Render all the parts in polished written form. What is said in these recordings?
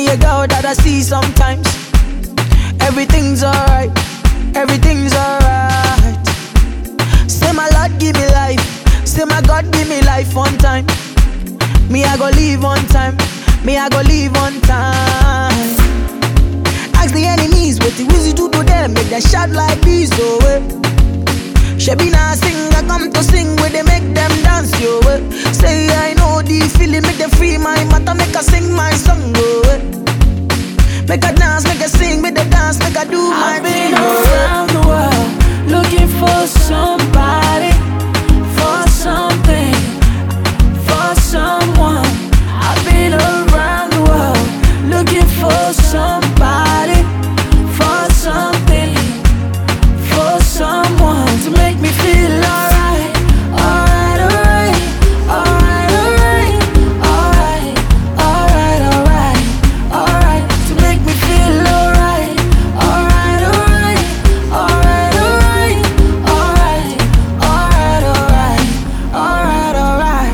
a girl that I see sometimes. Everything's alright, everything's alright. Say my Lord give me life, say my God give me life one time. Me I go live on time, me I go live on time. Ask the enemies what the wizzy do to them, make them shout like this, oh eh. Shebi na sing, I come to sing where they make them dance, yo eh. Say I know the feeling, make them free my matter, make I sing my song, oh eh. Make I dance, make I sing, make the dance, make I do my thing, I've been around the world, looking for somebody, for something, for someone. I've been around the world, looking for somebody, for something, for someone to make me feel alright, alright, alright, alright, alright, alright, alright, alright, alright, to make me feel alright, alright, alright, alright, alright, alright, alright, alright, alright, alright.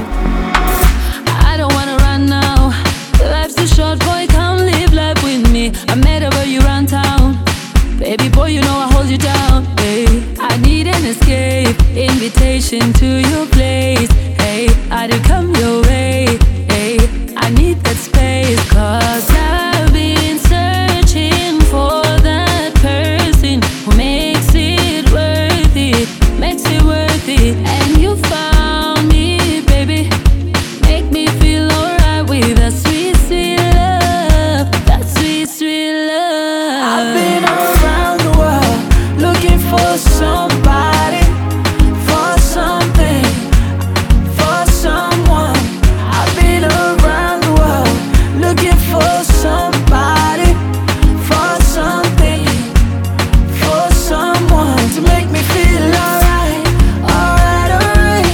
I don't wanna run now. Life's too short, boy, come live life with me. I met her where you run town. Baby boy, you know I hold you down. Hey, I need an escape, invitation to your place. Hey, I do come your way. Hey, I need that space, 'cause I've been searching for that person who makes it worth it, makes it worth it. And you found me, baby. Make me feel alright with that sweet, sweet love, that sweet, sweet love. I've been around the world, looking for somebody, for something, for someone. I've been around the world, looking for somebody, for something, for someone to make me feel alright, alright, alright,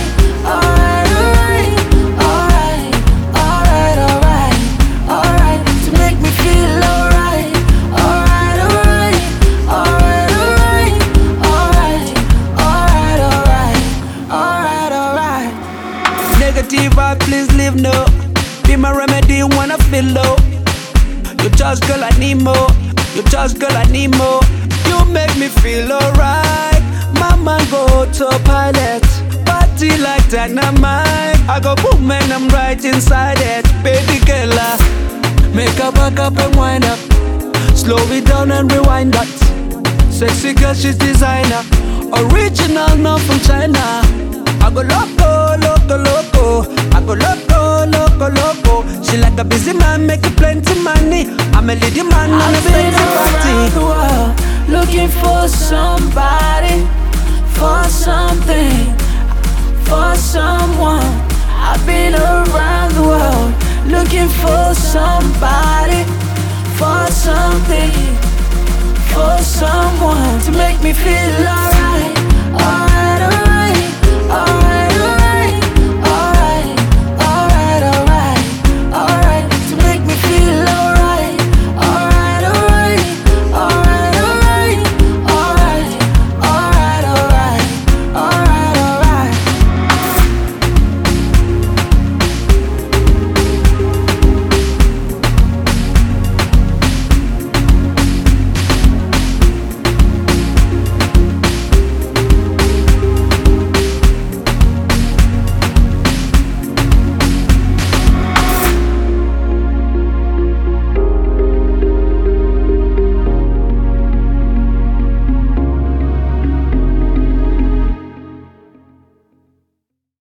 alright, alright, alright, alright, alright, alright, to make me feel alright, alright, alright, alright, alright, alright, alright, alright, alright, alright. Negative vibe, please leave no. Be my remedy when I feel low. You touch, girl, I need more. You touch, girl, I need more. You make me feel alright. My mind go autopilot. Party like dynamite. I go boom and I'm right inside it. Baby girl, make her back up and wind up. Slow it down and rewind that. Sexy girl, she's designer. Original, not from China. I go loco, loco, loco. I go loco, loco, loco. She like a busy man, making plenty money. I'm a lady man on a I've been fancy around the party. world, looking for somebody, for something, for someone. I've been around the world, looking for somebody, for something, for someone to make me feel alright,